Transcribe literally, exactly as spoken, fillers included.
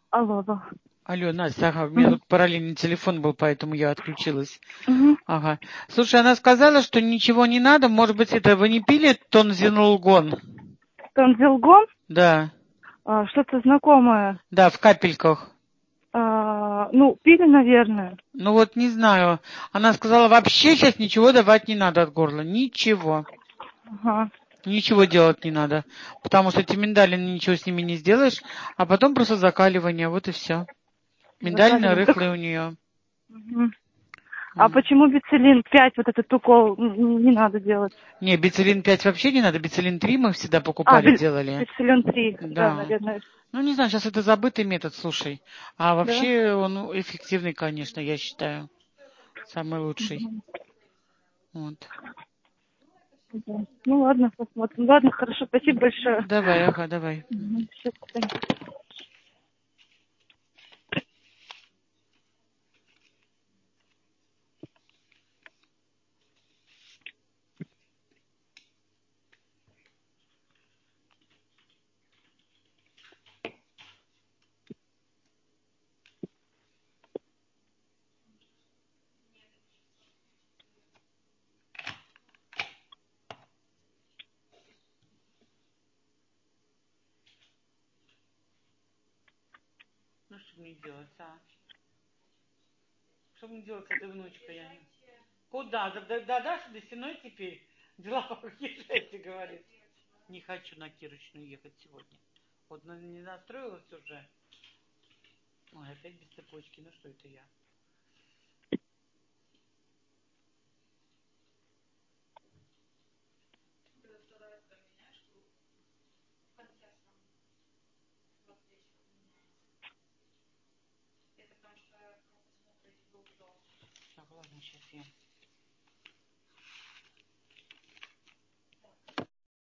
Алло, алло. Алло, Настя, ага, у меня Мгм. тут параллельный телефон был, поэтому я отключилась. Мгм. Ага. Слушай, она сказала, что ничего не надо. Может быть, это вы не пили тонзилгон? Танзилгон? Да. А, что-то знакомое. Да, в капельках. А, ну, пили, наверное. Ну вот не знаю. Она сказала, вообще сейчас ничего давать не надо от горла. Ничего. Ага. Ничего делать не надо. Потому что эти миндалины, ничего с ними не сделаешь. А потом просто закаливание. Вот и все. Миндалины Закаливание. Так. рыхлые у нее. Мгм. А почему бицилин пять, вот этот укол, м, не надо делать? Не, бицилин пять вообще не надо. Бицилин три мы всегда А, покупали, би- делали. бицилин три, да, Да. наверное. Ну, не знаю, сейчас это забытый метод, слушай. А Да. вообще он эффективный, конечно, я считаю. Самый лучший. Мгм. Вот. Да. Ну ладно, посмотрим. Ладно, хорошо, спасибо большое. Давай, ага, давай. Мгм. Всё, до свидания. Ну, что мне делать, а? Что мне делать с этой внучкой? Я не... Куда? Да, да, да, да, что до стеной теперь? Дела поезжайте, говорит. Не хочу на Кирочную ехать сегодня. Вот на- не настроилась уже. Ой, опять без цепочки. Ну что это я? Так, ладно, сейчас я.